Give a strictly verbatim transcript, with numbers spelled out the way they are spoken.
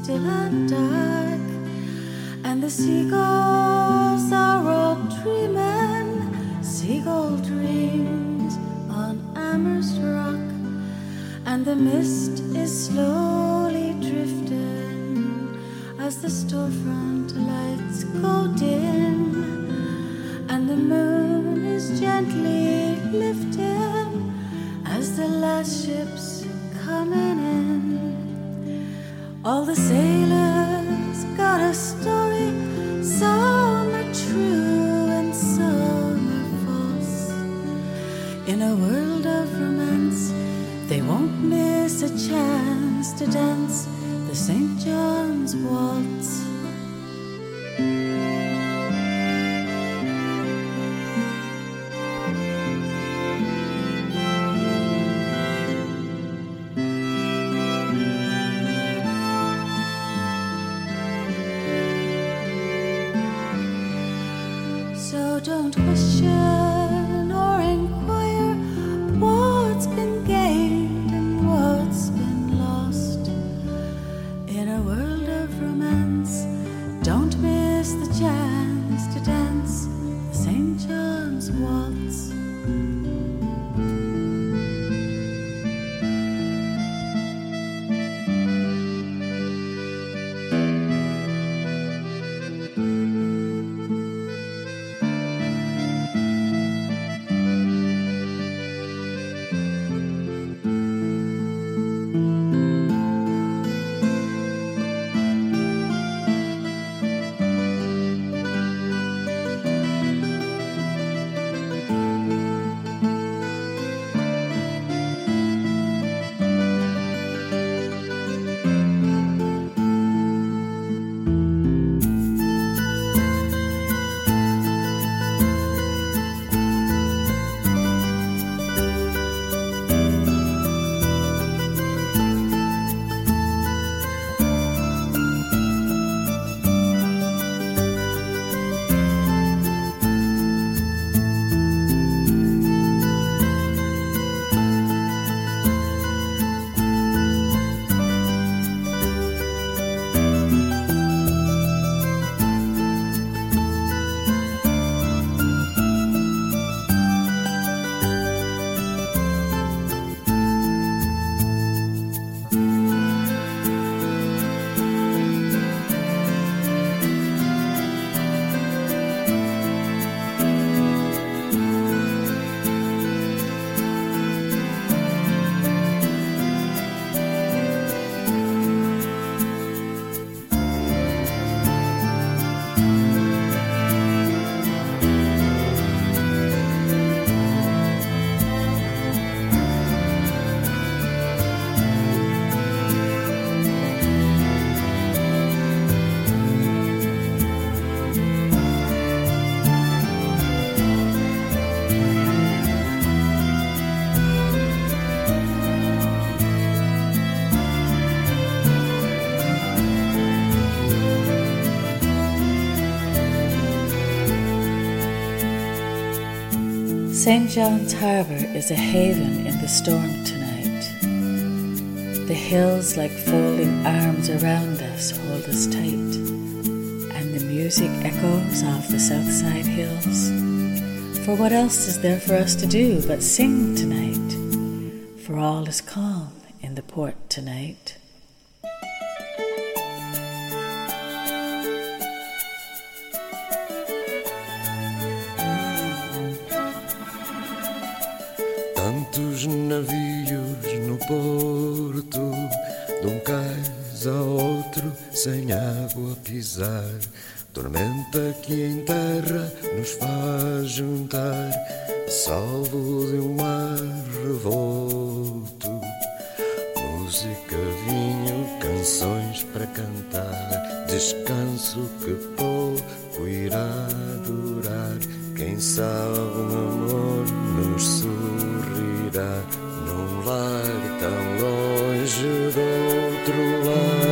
still and dark, and the seagulls are all dreaming seagull dreams on Amherst Rock, and the mist is slowly drifting as the storefront lights go dim, and the moon is gently lifting as the last ship's coming in. All the sailors got a story, some are true and some are false. In a world of romance, they won't miss a chance to dance the Saint John's Waltz. So don't question or inquire what's been gained and what's been lost. In a world of romance, don't miss the chance to dance the Saint John's Waltz. Saint John's Harbour is a haven in the storm tonight. The hills like folding arms around us hold us tight, and the music echoes off the south side hills. For what else is there for us to do but sing tonight? For all is calm in the port tonight. Tantos navios no porto, de um cais a outro, sem água a pisar. Tormenta que em terra nos faz juntar, salvo de um mar revolto. Música, vinho, canções para cantar, descanso que pouco irá durar. Quem sabe o amor nos sorrirá num lar tão longe do outro lado.